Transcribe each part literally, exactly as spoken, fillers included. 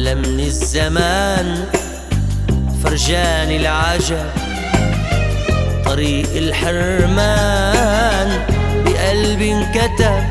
علمني الزمان فرجاني العجب، طريق الحرمان بقلبي انكتب.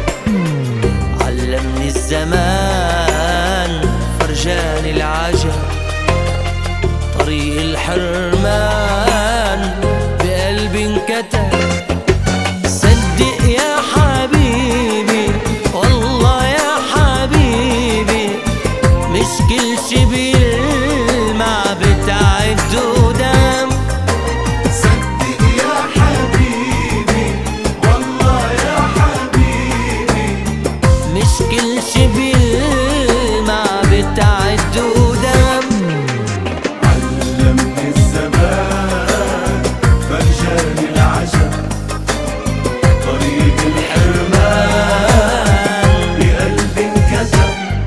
علمني الزمان فرجاني العجب، طريق الحرمان بقلبي انكتب. صدق يا حبيبي والله يا حبيبي، مش كل شي بيلمع بتعد ودم. صدق يا حبيبي والله يا حبيبي، مش كل شي بيلمع بتعد ودم. علمني الزمان فرجاني العجب، طريق الحرمان بقلبي انكتب.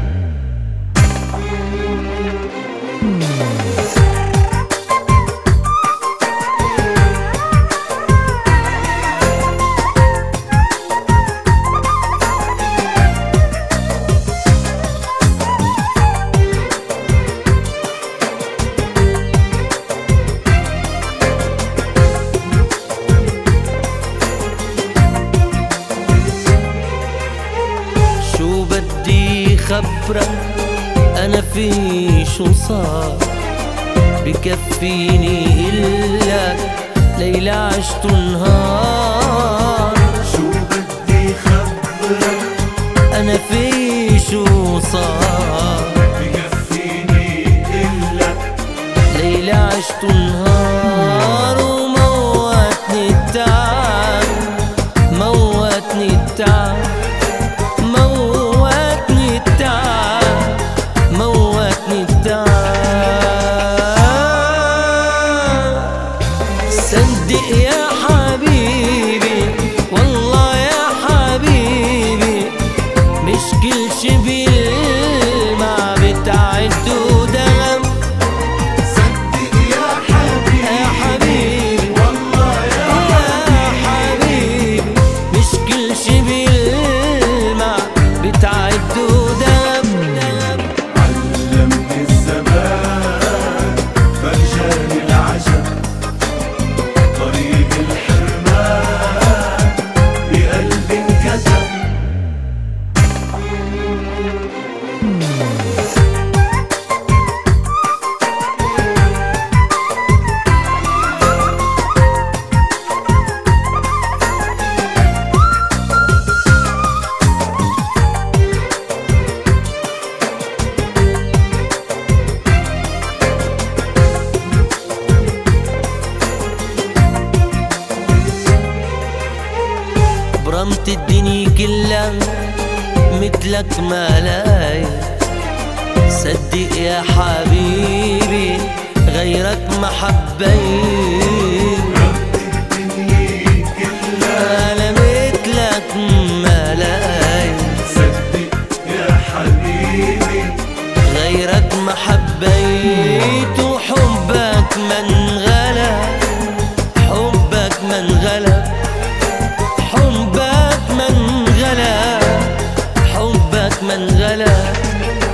شو بدي خبرك أنا في شو صار، بكفيني إلا ليلة عشت نهار. شو بدي خبرك أنا في شو صار، بكفيني إلا ليلة عشت نهار. وموتني التعب، موتني التعب، موتني التعب، موتني التعب. صدق يا حبيبي والله يا حبيبي، مش كل شي بيلمع بتعد ودم. صدق يا حبيبي يا حبيبي والله يا يا حبيبي، مش كل شي بيلمع بتعد ودم. علمني الزمان فرجاني العجب، طريق الحرمان بقلبي انكتب. برمت الدنيا كلها مثلك ما لاقي. صدق يا حبيبي غيرك ما حبيت، الدنيا كلها أنا مثلك ما لاقي. صدق يا حبيبي غيرك ما حبيت، وحبك من غلب، حبك من غلب، حبك من غلب، حبك من غلب.